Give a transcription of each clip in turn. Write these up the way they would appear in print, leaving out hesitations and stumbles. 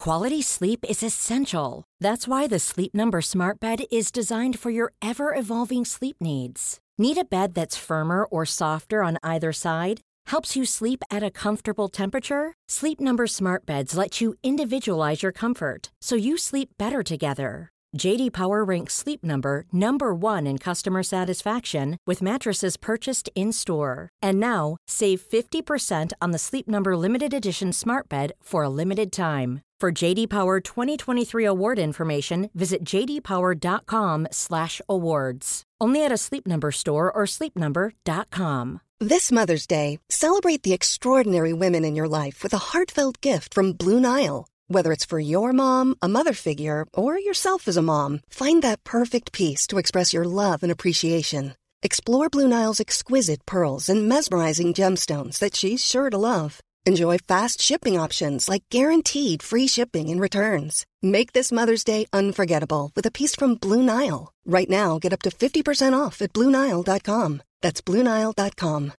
Quality sleep is essential. That's why the Sleep Number Smart Bed is designed for your ever-evolving sleep needs. Need a bed that's firmer or softer on either side? Helps you sleep at a comfortable temperature? Sleep Number Smart Beds let you individualize your comfort, so you sleep better together. J.D. Power ranks Sleep Number number one in customer satisfaction with mattresses purchased in-store. And now, save 50% on the Sleep Number Limited Edition Smart Bed for a limited time. For J.D. Power 2023 award information, visit jdpower.com/awards. Only at a Sleep Number store or sleepnumber.com. This Mother's Day, celebrate the extraordinary women in your life with a heartfelt gift from Blue Nile. Whether it's for your mom, a mother figure, or yourself as a mom, find that perfect piece to express your love and appreciation. Explore Blue Nile's exquisite pearls and mesmerizing gemstones that she's sure to love. Enjoy fast shipping options like guaranteed free shipping and returns. Make this Mother's Day unforgettable with a piece from Blue Nile. Right now, get up to 50% off at BlueNile.com. That's BlueNile.com.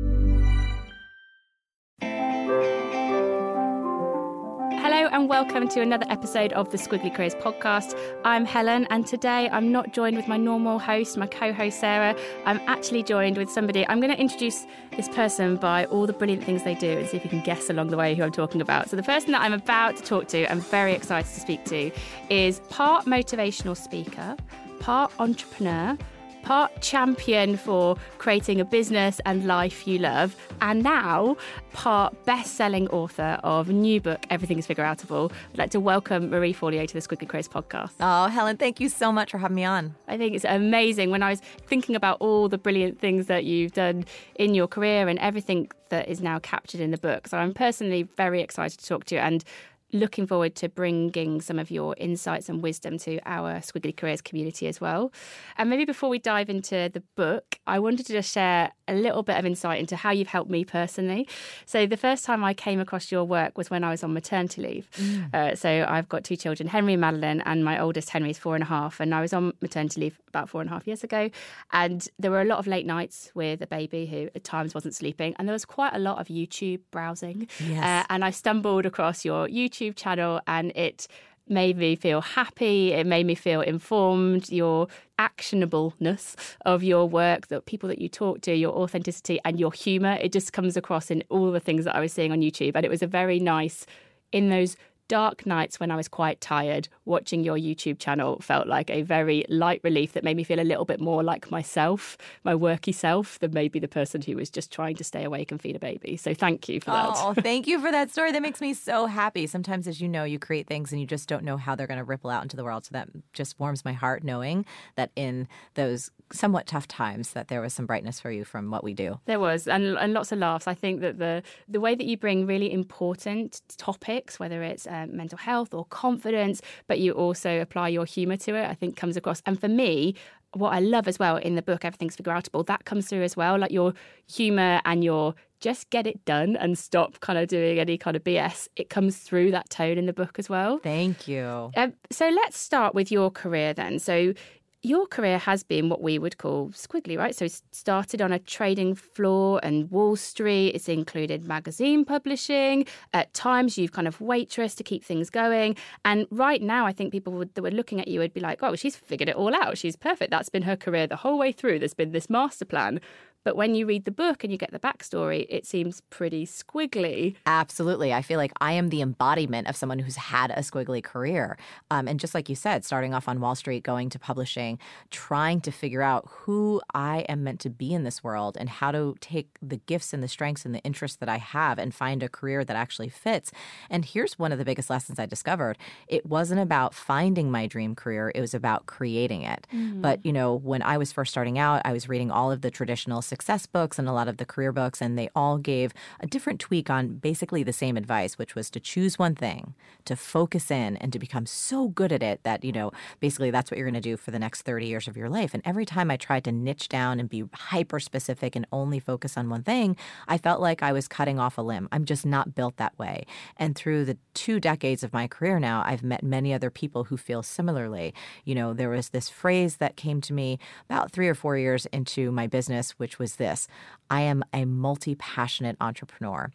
Hello and welcome to another episode of the Squiggly Careers podcast. I'm Helen, and today I'm not joined with my normal host, my co-host Sarah. I'm actually joined with somebody. I'm going to introduce this person by all the brilliant things they do and see if you can guess along the way who I'm talking about. So the person that I'm about to talk to, I'm very excited to speak to, is part motivational speaker, part entrepreneur, part champion for creating a business and life you love, and now part best-selling author of a new book, Everything is Figureoutable. I'd like to welcome Marie Forleo to the Squiggly Careers podcast. Oh, Helen, thank you so much for having me on. I think it's amazing. When I was thinking about all the brilliant things that you've done in your career and everything that is now captured in the book, so I'm personally very excited to talk to you and looking forward to bringing some of your insights and wisdom to our Squiggly Careers community as well. And maybe before we dive into the book, I wanted to just share a little bit of insight into how you've helped me personally. So the first time I came across your work was when I was on maternity leave. So I've got two children, Henry and Madeline, and my oldest Henry is 4.5. And I was on maternity leave about 4.5 years ago. And there were a lot of late nights with a baby who at times wasn't sleeping. And there was quite a lot of YouTube browsing. Yes. And I stumbled across your YouTube channel, and it made me feel happy. It made me feel informed. Your actionableness of your work, the people that you talk to, your authenticity and your humour, it just comes across in all the things that I was seeing on YouTube. And it was a very nice, in those dark nights when I was quite tired, watching your YouTube channel felt like a very light relief that made me feel a little bit more like myself, my worky self, than maybe the person who was just trying to stay awake and feed a baby. So thank you for that. Oh, thank you for that story. That makes me so happy. Sometimes, as you know, you create things and you just don't know how they're going to ripple out into the world. So that just warms my heart knowing that in those somewhat tough times that there was some brightness for you from what we do. There was, and lots of laughs. I think that the way that you bring really important topics, whether it's mental health or confidence, but you also apply your humour to it, I think comes across. And for me, what I love as well in the book, Everything's Figureoutable, that comes through as well, like your humour and your just get it done and stop kind of doing any kind of BS. It comes through that tone in the book as well. Thank you. So let's start with your career then. So your career has been what we would call squiggly, right? So it started on a trading floor and Wall Street. It's included magazine publishing. At times, you've kind of waitressed to keep things going. And right now, I think people that were looking at you would be like, oh, she's figured it all out. She's perfect. That's been her career the whole way through. There's been this master plan. But when you read the book and you get the backstory, it seems pretty squiggly. Absolutely. I feel like I am the embodiment of someone who's had a squiggly career. And just like you said, starting off on Wall Street, going to publishing, trying to figure out who I am meant to be in this world and how to take the gifts and the strengths and the interests that I have and find a career that actually fits. And here's one of the biggest lessons I discovered. It wasn't about finding my dream career. It was about creating it. But, you know, when I was first starting out, I was reading all of the traditional success books and a lot of the career books, and they all gave a different tweak on basically the same advice, which was to choose one thing, to focus in, and to become so good at it that, you know, basically that's what you're going to do for the next 30 years of your life. And every time I tried to niche down and be hyper specific and only focus on one thing, I felt like I was cutting off a limb. I'm just not built that way. And through the 2 decades of my career now, I've met many other people who feel similarly. You know, there was this phrase that came to me about 3 or 4 years into my business, which was this: I am a multi-passionate entrepreneur.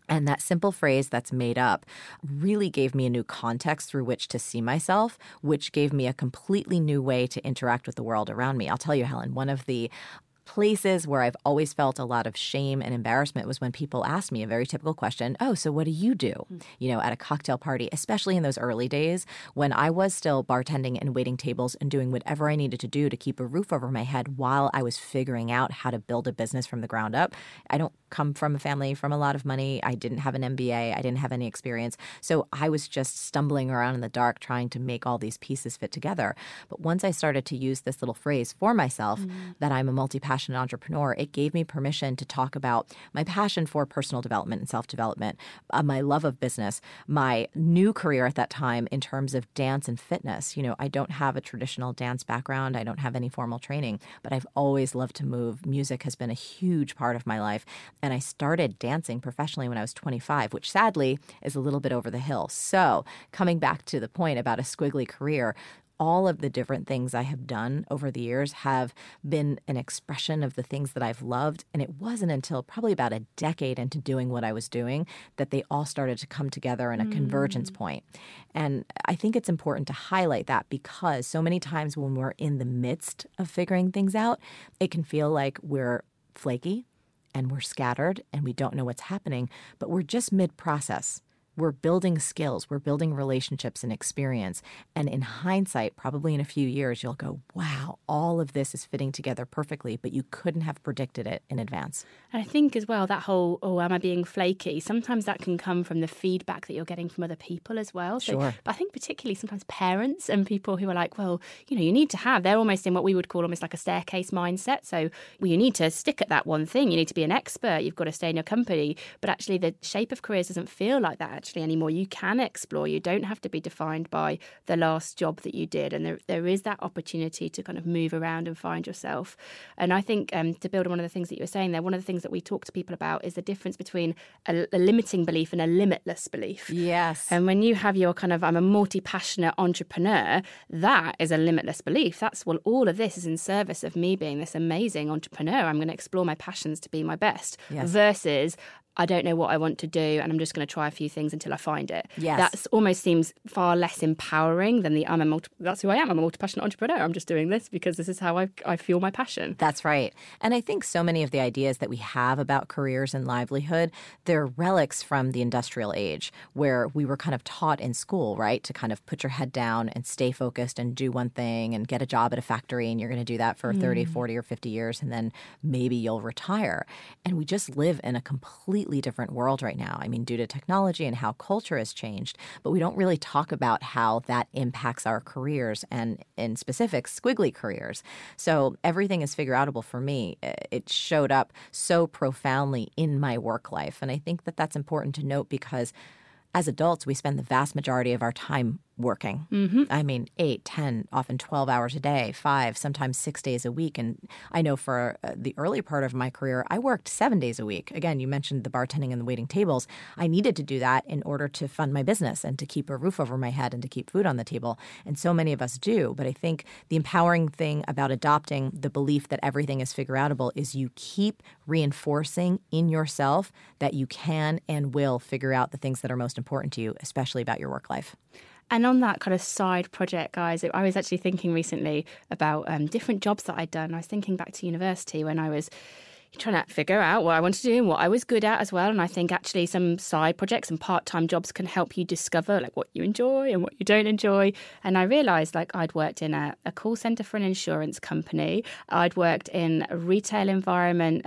And that simple phrase that's made up really gave me a new context through which to see myself, which gave me a completely new way to interact with the world around me. I'll tell you, Helen, one of the places where I've always felt a lot of shame and embarrassment was when people asked me a very typical question, oh, so what do you do? At a cocktail party, especially in those early days when I was still bartending and waiting tables and doing whatever I needed to do to keep a roof over my head while I was figuring out how to build a business from the ground up. I don't come from a family from a lot of money. I didn't have an MBA. I didn't have any experience. So I was just stumbling around in the dark trying to make all these pieces fit together. But once I started to use this little phrase for myself, that I'm a multi-passionate entrepreneur, it gave me permission to talk about my passion for personal development and self-development, my love of business, my new career at that time in terms of dance and fitness. I don't have a traditional dance background. I don't have any formal training, but I've always loved to move. Music has been a huge part of my life. And I started dancing professionally when I was 25, which sadly is a little bit over the hill. So coming back to the point about a squiggly career, all of the different things I have done over the years have been an expression of the things that I've loved. And it wasn't until probably about a decade into doing what I was doing that they all started to come together in a convergence point. And I think it's important to highlight that because so many times when we're in the midst of figuring things out, it can feel like we're flaky and we're scattered and we don't know what's happening, but we're just mid-process. We're building skills, we're building relationships and experience. And in hindsight, probably in a few years, you'll go, wow, all of this is fitting together perfectly, but you couldn't have predicted it in advance. And I think as well, that whole, am I being flaky? Sometimes that can come from the feedback that you're getting from other people as well. So, Sure. But I think particularly sometimes parents and people who are like, well, you need to have, they're almost in what we would call almost like a staircase mindset. So you need to stick at that one thing. You need to be an expert. You've got to stay in your company. But actually the shape of careers doesn't feel like that anymore. You can explore. You don't have to be defined by the last job that you did. And there is that opportunity to kind of move around and find yourself. And I think to build on one of the things that you were saying there, one of the things that we talk to people about is the difference between a limiting belief and a limitless belief. Yes. And when you have your kind of, I'm a multi-passionate entrepreneur, that is a limitless belief. That's, well, all of this is in service of me being this amazing entrepreneur. I'm going to explore my passions to be my best. Yes. Versus, I don't know what I want to do and I'm just going to try a few things until I find it. Yes. That almost seems far less empowering than that's who I am. I'm a multi-passionate entrepreneur. I'm just doing this because this is how I feel my passion. That's right. And I think so many of the ideas that we have about careers and livelihood, they're relics from the industrial age where we were kind of taught in school, right, to kind of put your head down and stay focused and do one thing and get a job at a factory and you're going to do that for 30, 40 or 50 years and then maybe you'll retire. And we just live in a completely different world right now. I mean, due to technology and how culture has changed, but we don't really talk about how that impacts our careers and in specific, squiggly careers. So everything is figure-outable for me. It showed up so profoundly in my work life. And I think that that's important to note because as adults, we spend the vast majority of our time working. Mm-hmm. I mean, 8, 10, often 12 hours a day, 5, sometimes 6 days a week. And I know for the early part of my career, I worked 7 days a week. Again, you mentioned the bartending and the waiting tables. I needed to do that in order to fund my business and to keep a roof over my head and to keep food on the table. And so many of us do. But I think the empowering thing about adopting the belief that everything is figure-outable is you keep reinforcing in yourself that you can and will figure out the things that are most important to you, especially about your work life. And on that kind of side project, guys, I was actually thinking recently about different jobs that I'd done. I was thinking back to university when I was trying to figure out what I wanted to do and what I was good at as well. And I think actually some side projects and part-time jobs can help you discover like what you enjoy and what you don't enjoy. And I realised like I'd worked in a call centre for an insurance company. I'd worked in a retail environment.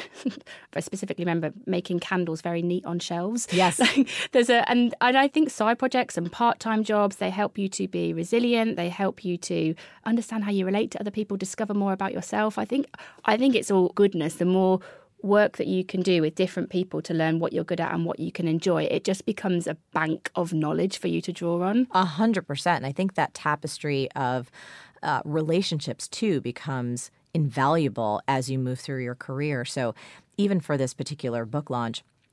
I specifically remember making candles very neat on shelves. Yes. And I think side projects and part-time jobs, they help you to be resilient. They help you to understand how you relate to other people, discover more about yourself. I think it's all goodness. The more work that you can do with different people to learn what you're good at and what you can enjoy, it just becomes a bank of knowledge for you to draw on. 100%. And I think that tapestry of relationships, too, becomes invaluable as you move through your career. So even for this particular book launch,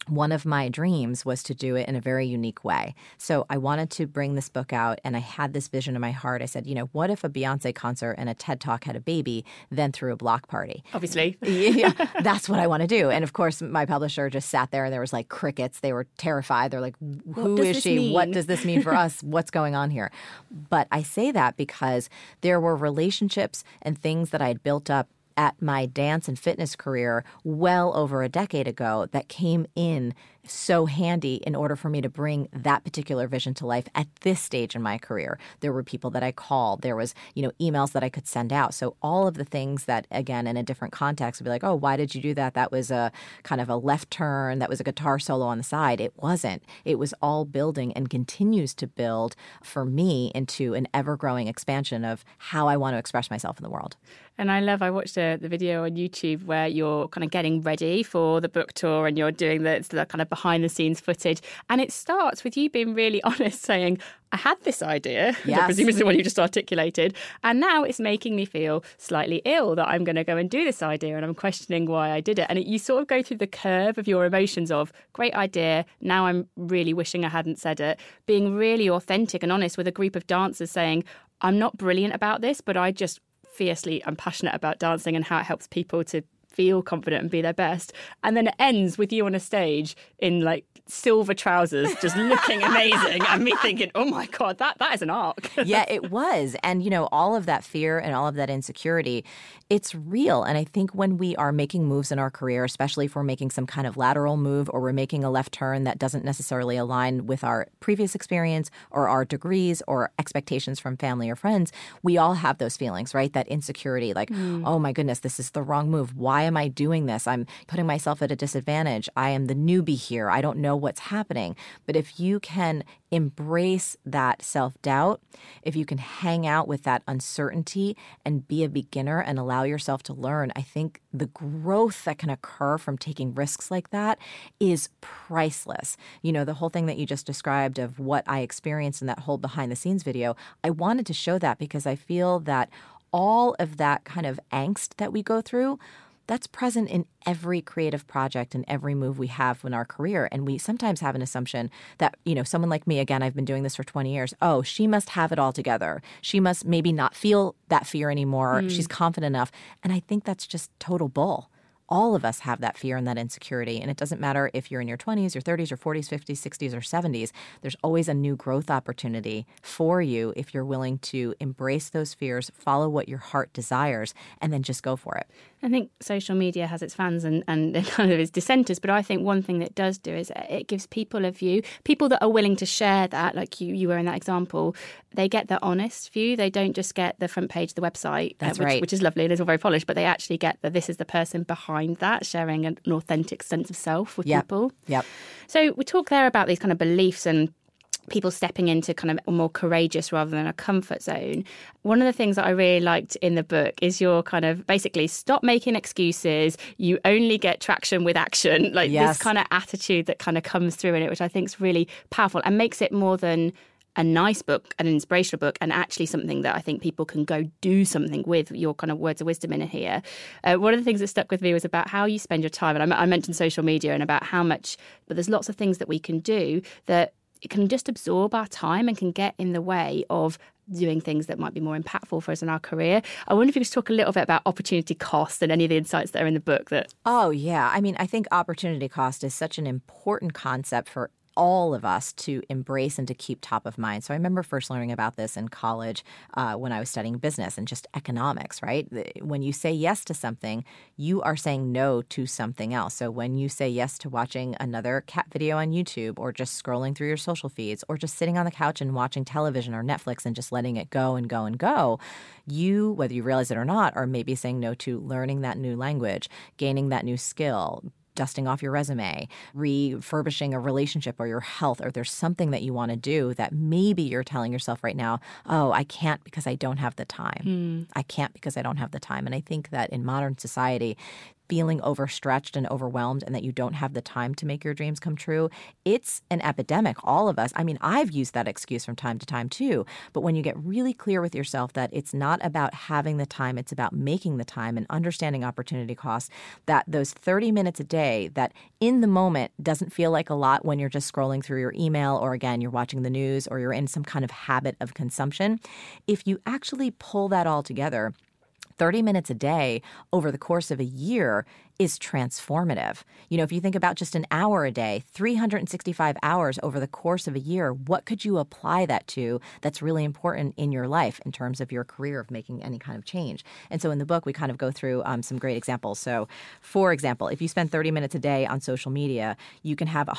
one of my dreams was to do it in a very unique way. So I wanted to bring this book out, and I had this vision in my heart. I said, what if a Beyonce concert and a TED Talk had a baby, then threw a block party? Obviously. Yeah, that's what I want to do. And of course, my publisher just sat there and there was like crickets. They were terrified. They're like, who is she? Mean? What does this mean for us? What's going on here? But I say that because there were relationships and things that I had built up at my dance and fitness career well over a decade ago that came in so handy in order for me to bring that particular vision to life at this stage in my career. There were people that I called. There was, emails that I could send out. So all of the things that, again, in a different context would be like, oh, why did you do that? That was a kind of a left turn. That was a guitar solo on the side. It wasn't. It was all building and continues to build for me into an ever-growing expansion of how I want to express myself in the world. And I watched the video on YouTube where you're kind of getting ready for the book tour and you're doing the kind of behind the scenes footage. And it starts with you being really honest, saying, I had this idea, yes. I presume it's the one you just articulated, and now it's making me feel slightly ill that I'm going to go and do this idea and I'm questioning why I did it. And you sort of go through the curve of your emotions of great idea, now I'm really wishing I hadn't said it, being really authentic and honest with a group of dancers saying, I'm not brilliant about this, but I just fiercely I'm passionate about dancing and how it helps people to feel confident and be their best. And then it ends with you on a stage in like silver trousers, just looking amazing, and me thinking, oh my God, that is an arc. Yeah, it was. And, all of that fear and all of that insecurity, it's real. And I think when we are making moves in our career, especially if we're making some kind of lateral move or we're making a left turn that doesn't necessarily align with our previous experience or our degrees or expectations from family or friends, we all have those feelings, right? That insecurity, like, oh my goodness, this is the wrong move. Why am I doing this? I'm putting myself at a disadvantage. I am the newbie here. I don't know what's happening. But if you can embrace that self-doubt, if you can hang out with that uncertainty and be a beginner and allow yourself to learn, I think the growth that can occur from taking risks like that is priceless. The whole thing that you just described of what I experienced in that whole behind the scenes video, I wanted to show that because I feel that all of that kind of angst that we go through, that's present in every creative project and every move we have in our career. And we sometimes have an assumption that, someone like me, again, I've been doing this for 20 years. Oh, she must have it all together. She must maybe not feel that fear anymore. She's confident enough. And I think that's just total bull. All of us have that fear and that insecurity. And it doesn't matter if you're in your 20s, your 30s, your 40s, 50s, 60s, or 70s. There's always a new growth opportunity for you if you're willing to embrace those fears, follow what your heart desires, and then just go for it. I think social media has its fans and kind of its dissenters, but I think one thing that it does do is it gives people a view. People that are willing to share that, like you were in that example, they get the honest view. They don't just get the front page of the website, which is lovely and is all very polished, but they actually get that this is the person behind that, sharing an authentic sense of self with people. Yep. So we talk there about these kind of beliefs and people stepping into kind of a more courageous rather than a comfort zone. One of the things that I really liked in the book is your kind of basically stop making excuses. You only get traction with action. Like this kind of attitude that kind of comes through in it, which I think is really powerful and makes it more than a nice book, an inspirational book, and actually something that I think people can go do something with, your kind of words of wisdom in here. One of the things that stuck with me was about how you spend your time. And I mentioned social media and about how much, but there's lots of things that we can do that it can just absorb our time and can get in the way of doing things that might be more impactful for us in our career. I wonder if you could talk a little bit about opportunity cost and any of the insights that are in the book. Oh, yeah. I mean, I think opportunity cost is such an important concept for all of us to embrace and to keep top of mind. So I remember first learning about this in college when I was studying business and just economics, right? When you say yes to something, you are saying no to something else. So when you say yes to watching another cat video on YouTube or just scrolling through your social feeds or just sitting on the couch and watching television or Netflix and just letting it go and go and go, you, whether you realize it or not, are maybe saying no to learning that new language, gaining that new skill, dusting off your resume, refurbishing a relationship or your health, or there's something that you want to do that maybe you're telling yourself right now, oh, I can't because I don't have the time. I can't because I don't have the time. And I think that in modern society, feeling overstretched and overwhelmed and that you don't have the time to make your dreams come true, it's an epidemic. All of us. I mean, I've used that excuse from time to time too. But when you get really clear with yourself that it's not about having the time, it's about making the time and understanding opportunity costs, that those 30 minutes a day that in the moment doesn't feel like a lot when you're just scrolling through your email or, again, you're watching the news or you're in some kind of habit of consumption. If you actually pull that all together, 30 minutes a day over the course of a year is transformative. You know, if you think about just an hour a day, 365 hours over the course of a year, what could you apply that to that's really important in your life in terms of your career of making any kind of change? And so in the book, we kind of go through some great examples. So, for example, if you spend 30 minutes a day on social media, you can have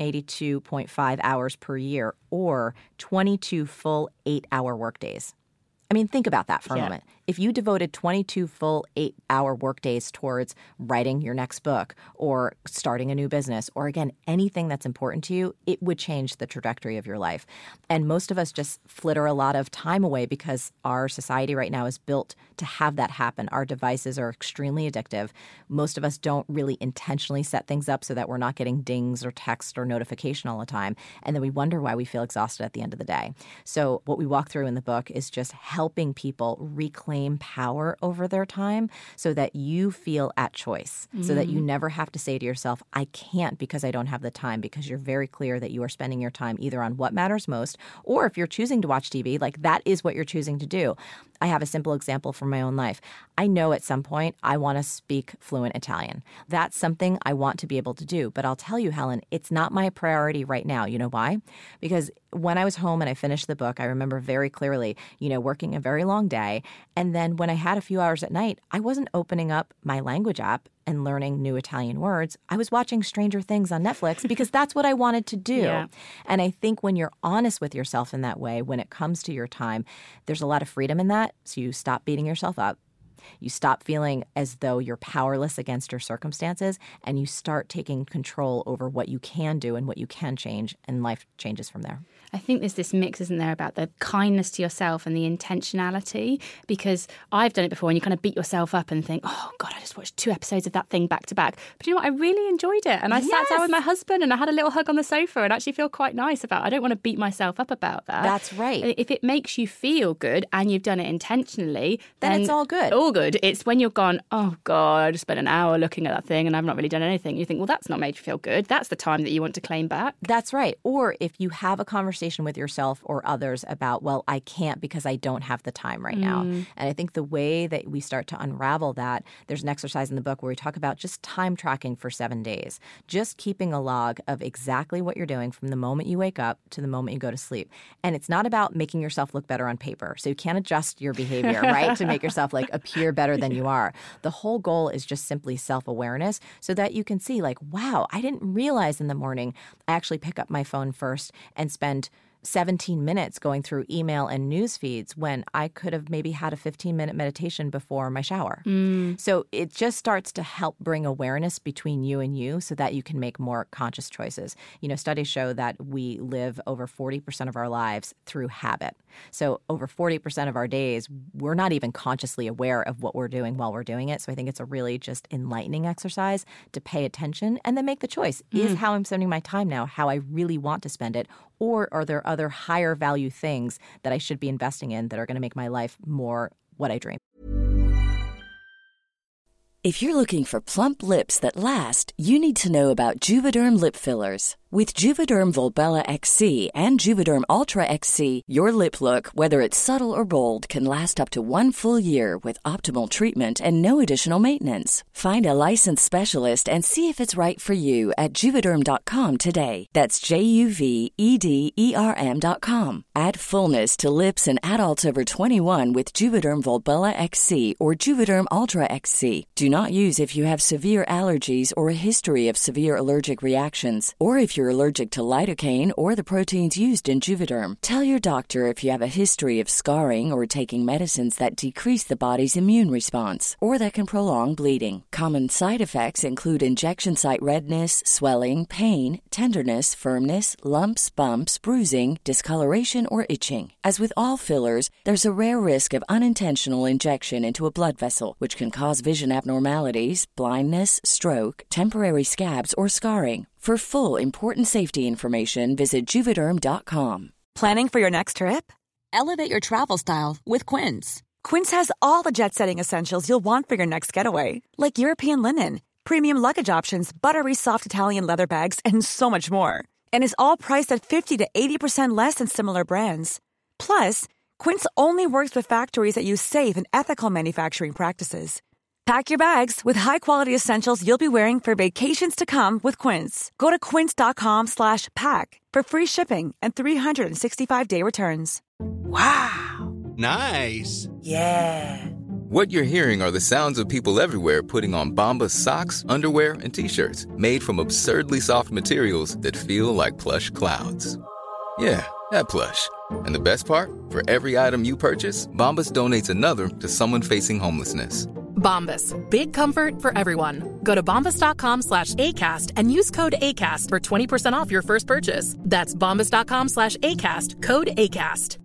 182.5 hours per year or 22 full 8-hour workdays. I mean, think about that for a moment. If you devoted 22 full 8-hour workdays towards writing your next book or starting a new business or, again, anything that's important to you, it would change the trajectory of your life. And most of us just flitter a lot of time away because our society right now is built to have that happen. Our devices are extremely addictive. Most of us don't really intentionally set things up so that we're not getting dings or text or notification all the time. And then we wonder why we feel exhausted at the end of the day. So what we walk through in the book is just helping people reclaim power over their time so that you feel at choice, so that you never have to say to yourself, I can't because I don't have the time, because you're very clear that you are spending your time either on what matters most, or if you're choosing to watch TV, like that is what you're choosing to do. I have a simple example from my own life. I know at some point I want to speak fluent Italian. That's something I want to be able to do. But I'll tell you, Helen, it's not my priority right now. You know why? Because when I was home and I finished the book, I remember very clearly, working a very long day. And then when I had a few hours at night, I wasn't opening up my language app and learning new Italian words. I was watching Stranger Things on Netflix because that's what I wanted to do. Yeah. And I think when you're honest with yourself in that way, when it comes to your time, there's a lot of freedom in that. So you stop beating yourself up. You stop feeling as though you're powerless against your circumstances, and you start taking control over what you can do and what you can change, and life changes from there. I think there's this mix, isn't there, about the kindness to yourself and the intentionality, because I've done it before and you kind of beat yourself up and think, oh, God, I just watched 2 episodes of that thing back to back. But you know what? I really enjoyed it. And I sat down with my husband and I had a little hug on the sofa and actually feel quite nice about it. I don't want to beat myself up about that. That's right. If it makes you feel good and you've done it intentionally, then it's all good. All good. It's when you're gone, oh, God, I just spent an hour looking at that thing and I've not really done anything. You think, well, that's not made you feel good. That's the time that you want to claim back. That's right. Or if you have a conversation with yourself or others about, well, I can't because I don't have the time right now. And I think the way that we start to unravel that, there's an exercise in the book where we talk about just time tracking for 7 days, just keeping a log of exactly what you're doing from the moment you wake up to the moment you go to sleep. And it's not about making yourself look better on paper. So you can't adjust your behavior, right, to make yourself like appear better than you are. The whole goal is just simply self-awareness so that you can see like, wow, I didn't realize in the morning I actually pick up my phone first and spend 17 minutes going through email and news feeds when I could have maybe had a 15-minute meditation before my shower. So it just starts to help bring awareness between you and you so that you can make more conscious choices. Studies show that we live over 40% of our lives through habit. So over 40% of our days, we're not even consciously aware of what we're doing while we're doing it. So I think it's a really just enlightening exercise to pay attention and then make the choice. Is how I'm spending my time now how I really want to spend it? Or are there other higher value things that I should be investing in that are going to make my life more what I dream? If you're looking for plump lips that last, you need to know about Juvederm lip fillers. With Juvederm Volbella XC and Juvederm Ultra XC, your lip look, whether it's subtle or bold, can last up to 1 full year with optimal treatment and no additional maintenance. Find a licensed specialist and see if it's right for you at Juvederm.com today. That's JUVEDERM.com. Add fullness to lips in adults over 21 with Juvederm Volbella XC or Juvederm Ultra XC. Do not use if you have severe allergies or a history of severe allergic reactions, or if you're allergic to lidocaine or the proteins used in Juvederm. Tell your doctor if you have a history of scarring or taking medicines that decrease the body's immune response or that can prolong bleeding. Common side effects include injection site redness, swelling, pain, tenderness, firmness, lumps, bumps, bruising, discoloration, or itching. As with all fillers, there's a rare risk of unintentional injection into a blood vessel, which can cause vision abnormalities abnormalities, blindness, stroke, temporary scabs, or scarring. For full, important safety information, visit Juvederm.com. Planning for your next trip? Elevate your travel style with Quince. Quince has all the jet-setting essentials you'll want for your next getaway, like European linen, premium luggage options, buttery soft Italian leather bags, and so much more. And is all priced at 50 to 80% less than similar brands. Plus, Quince only works with factories that use safe and ethical manufacturing practices. Pack your bags with high-quality essentials you'll be wearing for vacations to come with Quince. Go to quince.com/pack for free shipping and 365-day returns. Wow. Nice. Yeah. What you're hearing are the sounds of people everywhere putting on Bombas socks, underwear, and T-shirts made from absurdly soft materials that feel like plush clouds. Yeah, that plush. And the best part? For every item you purchase, Bombas donates another to someone facing homelessness. Bombas. Big comfort for everyone. Go to bombas.com/ACAST and use code ACAST for 20% off your first purchase. That's bombas.com/ACAST. Code ACAST.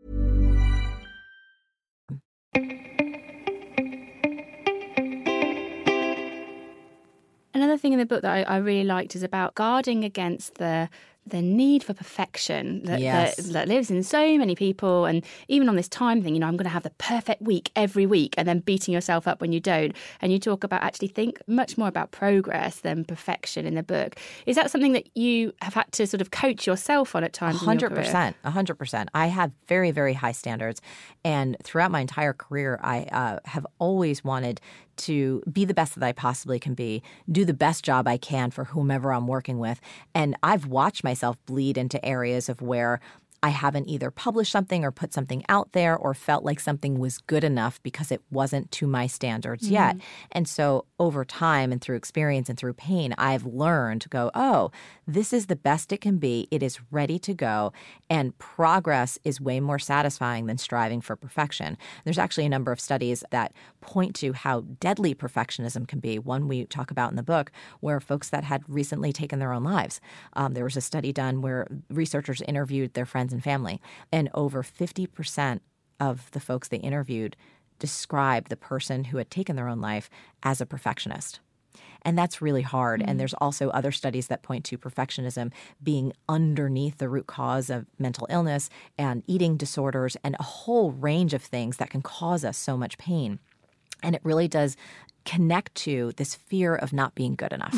Another thing in the book that I really liked is about guarding against the need for perfection that lives in so many people. And even on this time thing, I'm going to have the perfect week every week, and then beating yourself up when you don't. And you talk about actually think much more about progress than perfection in the book. Is that something that you have had to sort of coach yourself on at times? 100%. 100%. I have very, very high standards. And throughout my entire career, I have always wanted to be the best that I possibly can be, do the best job I can for whomever I'm working with. And I've watched myself bleed into areas of where I haven't either published something or put something out there or felt like something was good enough because it wasn't to my standards yet. And so over time and through experience and through pain, I've learned to go, oh, this is the best it can be. It is ready to go. And progress is way more satisfying than striving for perfection. There's actually a number of studies that point to how deadly perfectionism can be. One we talk about in the book where folks that had recently taken their own lives. There was a study done where researchers interviewed their friends and family, and over 50% of the folks they interviewed described the person who had taken their own life as a perfectionist. And that's really hard. And there's also other studies that point to perfectionism being underneath the root cause of mental illness and eating disorders and a whole range of things that can cause us so much pain. And it really does connect to this fear of not being good enough.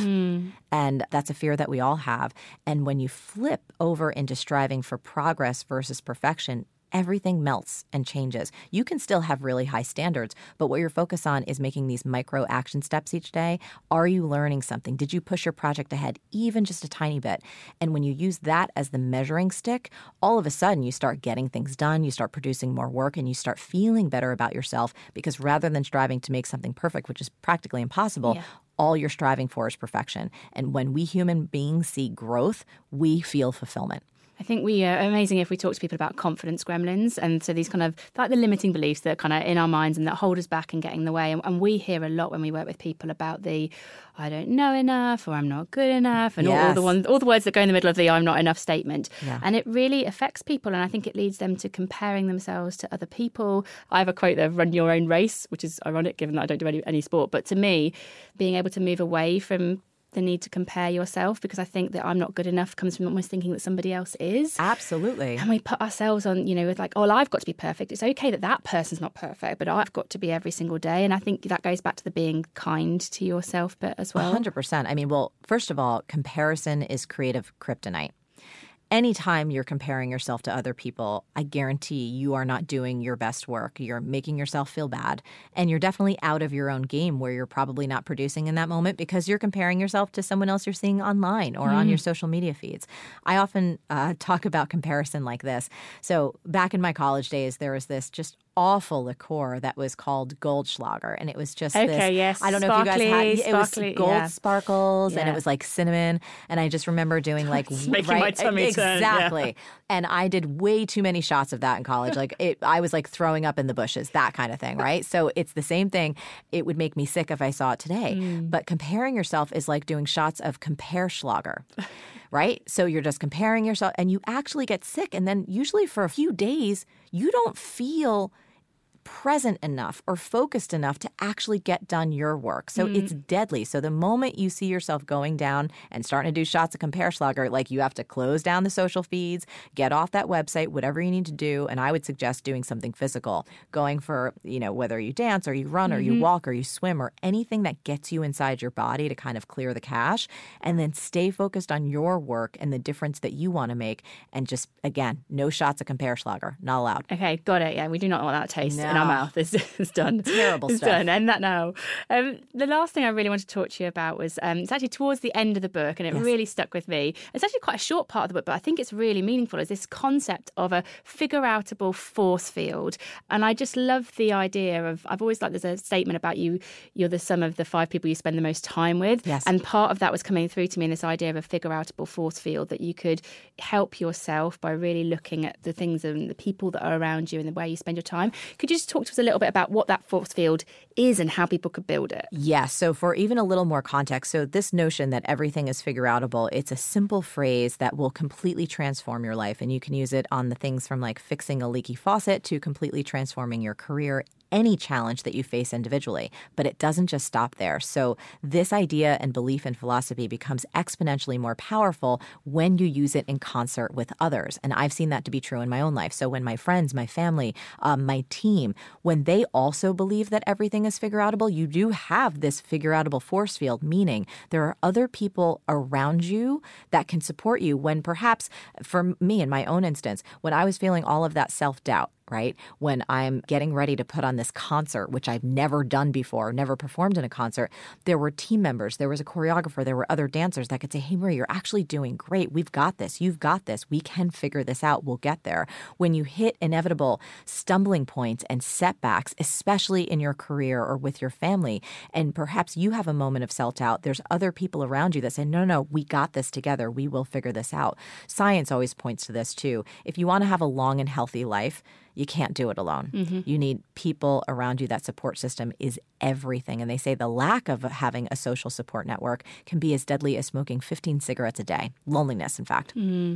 And that's a fear that we all have. And when you flip over into striving for progress versus perfection, everything melts and changes. You can still have really high standards, but what you're focused on is making these micro action steps each day. Are you learning something? Did you push your project ahead even just a tiny bit? And when you use that as the measuring stick, all of a sudden you start getting things done, you start producing more work, and you start feeling better about yourself because rather than striving to make something perfect, which is practically impossible, all you're striving for is perfection. And when we human beings see growth, we feel fulfillment. I think we are amazing if we talk to people about confidence gremlins. And so these kind of like the limiting beliefs that are kind of in our minds and that hold us back and get in the way. And we hear a lot when we work with people about the I don't know enough or I'm not good enough and all the words that go in the middle of the I'm not enough statement. And it really affects people. And I think it leads them to comparing themselves to other people. I have a quote there, run your own race, which is ironic given that I don't do any sport. But to me, being able to move away from the need to compare yourself, because I think that I'm not good enough comes from almost thinking that somebody else is. Absolutely. And we put ourselves on, with like, oh, well, I've got to be perfect. It's okay that that person's not perfect, but I've got to be every single day. And I think that goes back to the being kind to yourself bit as well. 100%. I mean, well, first of all, comparison is creative kryptonite. Anytime you're comparing yourself to other people, I guarantee you are not doing your best work. You're making yourself feel bad. And you're definitely out of your own game where you're probably not producing in that moment because you're comparing yourself to someone else you're seeing online or on your social media feeds. I often talk about comparison like this. So back in my college days, there was this just awful liqueur that was called Goldschlager. And it was just this. Yes. I don't know sparkly, if you guys had it. Sparkly, was gold sparkles and it was like cinnamon. And I just remember doing like making my tummy turn. Exactly. And I did way too many shots of that in college. I was like throwing up in the bushes, that kind of thing, right? So it's the same thing. It would make me sick if I saw it today. But comparing yourself is like doing shots of Compereschlager. Right? So you're just comparing yourself and you actually get sick. And then usually for a few days, you don't feel present enough or focused enough to actually get done your work. So it's deadly. So the moment you see yourself going down and starting to do shots of Comparschlager, like you have to close down the social feeds, get off that website, whatever you need to do. And I would suggest doing something physical, going for, whether you dance or you run or you walk or you swim or anything that gets you inside your body to kind of clear the cache, and then stay focused on your work and the difference that you want to make. And just, again, no shots of Comparschlager, not allowed. Okay, got it. Yeah, we do not want that taste in our mouth. It's done. Terrible it's stuff. Done. End that now. The last thing I really wanted to talk to you about was it's actually towards the end of the book, and it really stuck with me. It's actually quite a short part of the book, but I think it's really meaningful. Is this concept of a figure-outable force field. And I just love the idea of, I've always liked, there's a statement about you're the sum of the 5 people you spend the most time with. Yes. And part of that was coming through to me in this idea of a figure-outable force field, that you could help yourself by really looking at the things and the people that are around you and the way you spend your time. Could you just talk to us a little bit about what that force field is and how people could build it? Yes. So for even a little more context, so this notion that everything is figure-outable, it's a simple phrase that will completely transform your life. And you can use it on the things from like fixing a leaky faucet to completely transforming your career, any challenge that you face individually. But it doesn't just stop there. So this idea and belief and philosophy becomes exponentially more powerful when you use it in concert with others. And I've seen that to be true in my own life. So when my friends, my family, my team, when they also believe that everything is figure-outable, you do have this figure-outable force field, meaning there are other people around you that can support you when perhaps, for me in my own instance, when I was feeling all of that self-doubt, right? When I'm getting ready to put on this concert, which I've never done before, never performed in a concert, there were team members, there was a choreographer, there were other dancers that could say, hey, Marie, you're actually doing great. We've got this. You've got this. We can figure this out. We'll get there. When you hit inevitable stumbling points and setbacks, especially in your career or with your family, and perhaps you have a moment of self-doubt, there's other people around you that say, no, we got this together. We will figure this out. Science always points to this too. If you want to have a long and healthy life, you can't do it alone. Mm-hmm. You need people around you. That support system is everything. And they say the lack of having a social support network can be as deadly as smoking 15 cigarettes a day. Loneliness, in fact.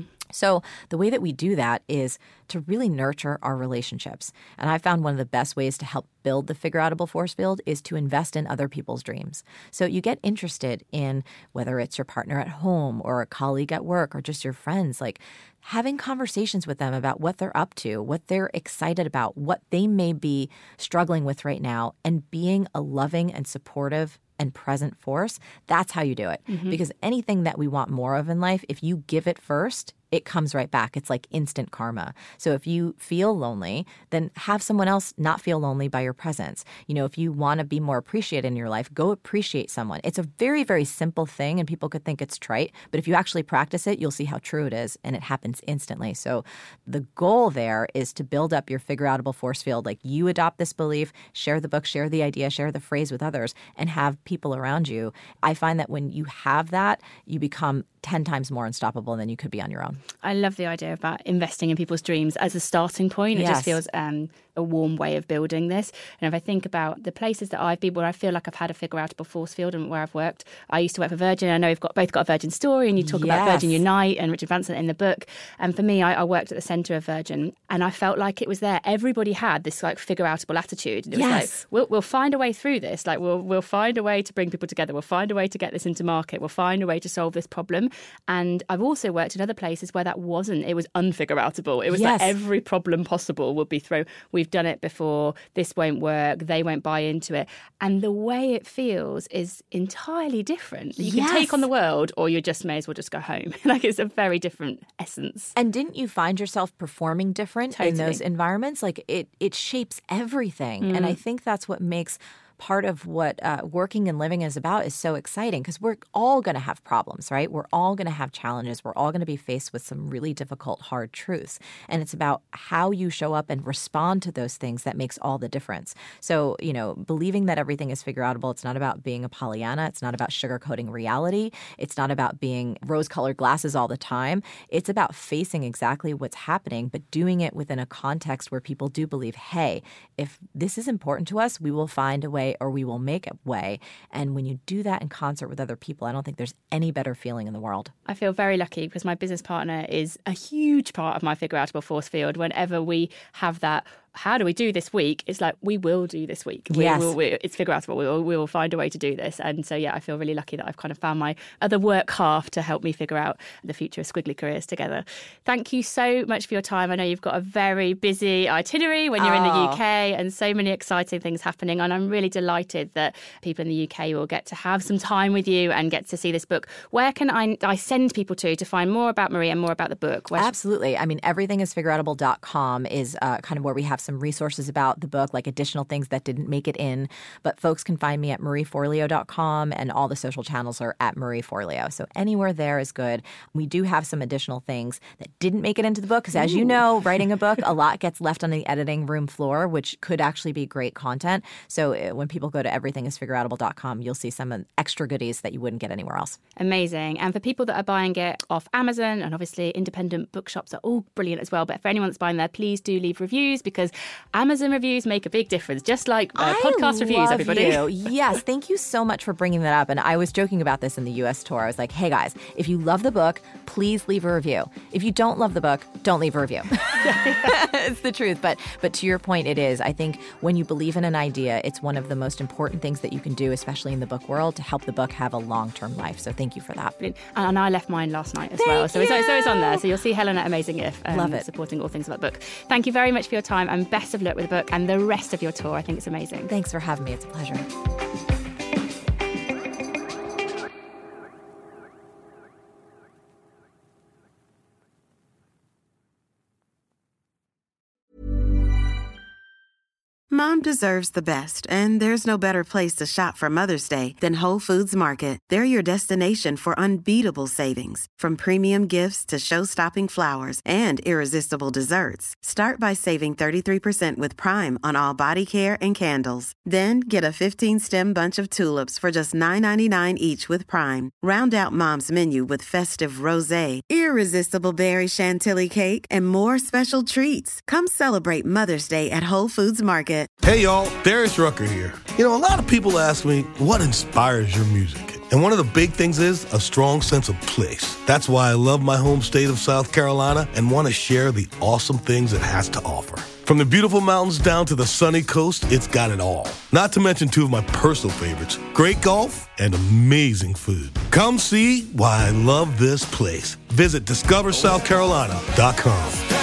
So the way that we do that is to really nurture our relationships. And I found one of the best ways to help build the figure-outable force field is to invest in other people's dreams. So you get interested in whether it's your partner at home or a colleague at work or just your friends, like having conversations with them about what they're up to, what they're excited about, what they may be struggling with right now, and being a loving and supportive and present force. That's how you do it. Mm-hmm. Because anything that we want more of in life, if you give it first, it comes right back. It's like instant karma. So if you feel lonely, then have someone else not feel lonely by your presence. If you want to be more appreciated in your life, go appreciate someone. It's a very, very simple thing, and people could think it's trite. But if you actually practice it, you'll see how true it is, and it happens instantly. So the goal there is to build up your figure-outable force field. Like, you adopt this belief, share the book, share the idea, share the phrase with others, and have people around you. I find that when you have that, you become 10 times more unstoppable than you could be on your own. I love the idea about investing in people's dreams as a starting point. It just feels a warm way of building this. And if I think about the places that I've been where I feel like I've had a figure-outable force field and where I've worked, I used to work for Virgin. I know we've both got a Virgin story, and you talk about Virgin Unite and Richard Branson in the book. And for me, I worked at the centre of Virgin, and I felt like it was there. Everybody had this like figure-outable attitude. And it was like, we'll find a way through this. Like we'll find a way to bring people together. We'll find a way to get this into market. We'll find a way to solve this problem. And I've also worked in other places where that wasn't. It was unfigure-outable. It was like every problem possible would be thrown. We've done it before. This won't work. They won't buy into it. And the way it feels is entirely different. You can take on the world, or you just may as well just go home. Like, it's a very different essence. And didn't you find yourself performing different in those environments? Like, it shapes everything. And I think that's what makes part of what working and living is about is so exciting, because we're all going to have problems, right? We're all going to have challenges. We're all going to be faced with some really difficult, hard truths. And it's about how you show up and respond to those things that makes all the difference. So, believing that everything is figure-outable, it's not about being a Pollyanna. It's not about sugarcoating reality. It's not about being rose-colored glasses all the time. It's about facing exactly what's happening, but doing it within a context where people do believe, hey, if this is important to us, we will find a way, or we will make a way. And when you do that in concert with other people, I don't think there's any better feeling in the world. I feel very lucky because my business partner is a huge part of my figure-outable force field. Whenever we have that how do we do this week? It's like, we will do this week. Yes. It's figureoutable. We will find a way to do this. And so, I feel really lucky that I've kind of found my other work half to help me figure out the future of Squiggly Careers together. Thank you so much for your time. I know you've got a very busy itinerary when you're in the UK and so many exciting things happening. And I'm really delighted that people in the UK will get to have some time with you and get to see this book. Where can I send people to find more about Marie and more about the book? Absolutely. I mean, everythingisfigureoutable.com is kind of where we have some resources about the book, like additional things that didn't make it in. But folks can find me at marieforleo.com, and all the social channels are at Marie Forleo. So anywhere there is good. We do have some additional things that didn't make it into the book because, as you know, writing a book, a lot gets left on the editing room floor, which could actually be great content. So when people go to everythingisfigureoutable.com, you'll see some extra goodies that you wouldn't get anywhere else. Amazing. And for people that are buying it off Amazon, and obviously independent bookshops are all brilliant as well, but for anyone that's buying there, please do leave reviews, because Amazon reviews make a big difference, just like podcast reviews, everybody. Yes, thank you so much for bringing that up. And I was joking about this in the US tour. I was like, hey guys, if you love the book, please leave a review. If you don't love the book, don't leave a review. It's the truth. But to your point, it is. I think when you believe in an idea, it's one of the most important things that you can do, especially in the book world, to help the book have a long-term life. So thank you for that. And I left mine last night as well. So it's on there. So you'll see Helen at Amazing If. Love it. Supporting all things about the book. Thank you very much for your time, and best of luck with the book and the rest of your tour. I think it's amazing. Thanks for having me. It's a pleasure. Mom deserves the best, and there's no better place to shop for Mother's Day than Whole Foods Market. They're your destination for unbeatable savings, from premium gifts to show-stopping flowers and irresistible desserts. Start by saving 33% with Prime on all body care and candles. Then get a 15-stem bunch of tulips for just $9.99 each with Prime. Round out Mom's menu with festive rosé, irresistible berry chantilly cake, and more special treats. Come celebrate Mother's Day at Whole Foods Market. Hey, y'all, Darius Rucker here. A lot of people ask me, what inspires your music? And one of the big things is a strong sense of place. That's why I love my home state of South Carolina and want to share the awesome things it has to offer. From the beautiful mountains down to the sunny coast, it's got it all. Not to mention two of my personal favorites, great golf and amazing food. Come see why I love this place. Visit discoversouthcarolina.com.